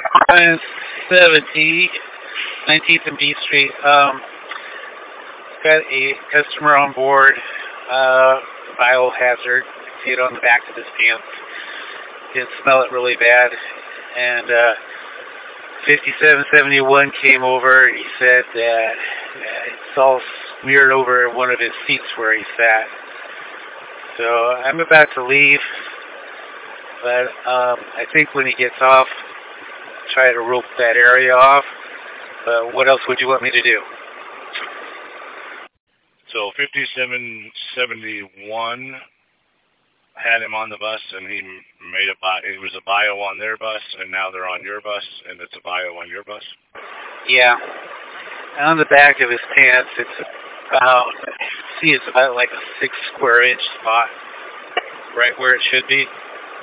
70, 19th and B Street. Got a customer on board. Biohazard. See it on the back of his pants. Can smell it really bad. And 5771 came over and he said that it's all smeared over one of his seats where he sat. So I'm about to leave, but I think when he gets off, try to rope that area off. But what else would you want me to do? So 5771 had him on the bus, and he made it was a bio on their bus, and now they're on your bus, and it's a bio on your bus? Yeah. On the back of his pants, it's about like a 6 square inch spot, right where it should be.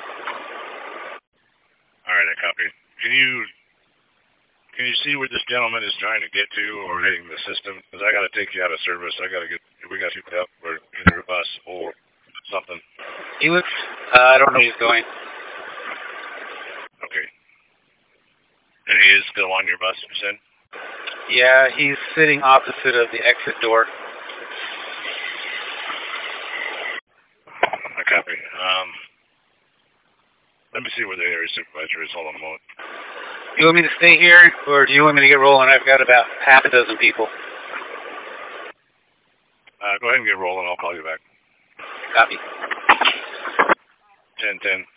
All right, I copy. Can you see where this gentleman is trying to get to or hitting the system? Because I got to take you out of service. We got to pick up or either a bus or something. He looks, I don't know where he's going. Okay. And he is still on your bus, you said? Yeah, he's sitting opposite of the exit door. I copy. Let me see where the area supervisor is. Hold on a moment. You want me to stay here, or do you want me to get rolling? I've got about half a dozen people. Go ahead and get rolling. I'll call you back. Copy. 10-10.